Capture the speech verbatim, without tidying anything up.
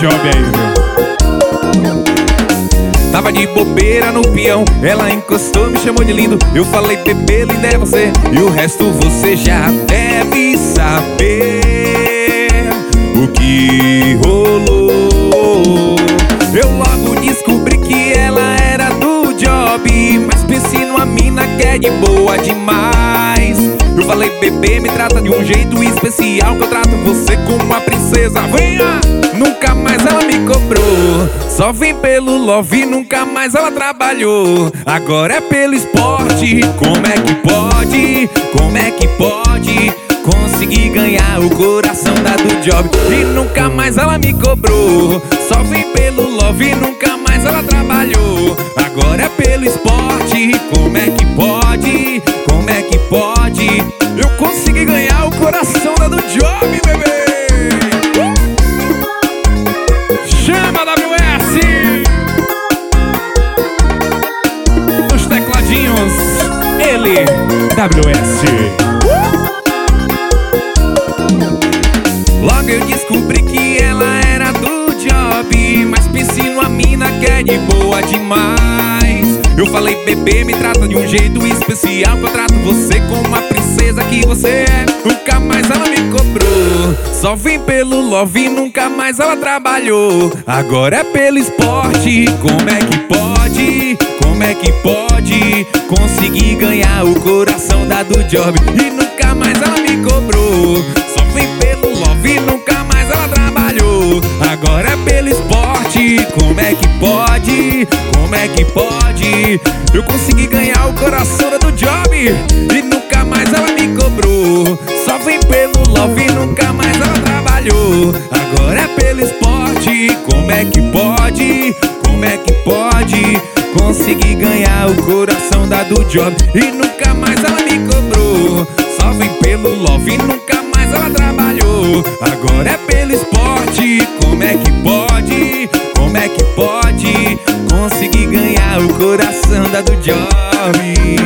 job aí, viu? Tava de bobeira no peão, ela encostou, me chamou de lindo. Eu falei, bebê, linda é você, e o resto você já deve saber o que rolou. Eu logo descobri que ela era do job, mas pensei numa mina que é de boa demais. Eu falei, bebê, me trata de um jeito especial, que eu trato você como uma princesa. Venha! Nunca mais ela me cobrou, só vem pelo love, nunca mais ela trabalhou. Agora é pelo esporte, como é que pode? Como é que pode conseguir ganhar o coração da do job? E nunca mais ela me cobrou, só vem pelo love, nunca mais ela trabalhou. Agora é pelo esporte, como é que pode? Como é que pode eu consegui ganhar o coração da do job, bebê? Chama W S nos tecladinhos, ele, W S. Logo eu descobri que ela era do job, mas pensei numa mina que é de boa demais. Eu falei, bebê, me trata de um jeito especial, que eu trato você como uma princesa que você é. Nunca mais ela me cobrou, só vem pelo love, nunca mais ela trabalhou. Agora é pelo esporte, como é que pode? Como é que pode conseguir ganhar o coração da do job? E nunca mais ela me cobrou, só vem pelo love, nunca mais ela trabalhou. Agora é pelo esporte, como é que pode? Como é que pode eu consegui ganhar o coração da do job? E nunca mais ela me cobrou, só vem pelo love, nunca mais ela trabalhou. Agora é pelo esporte, como é que pode? Como é que pode conseguir ganhar o coração da do job? E nunca mais ela me cobrou, só vem pelo love, nunca mais ela trabalhou. Agora é pelo esporte, como é que pode? Como é que pode conseguir ganhar o coração da do job?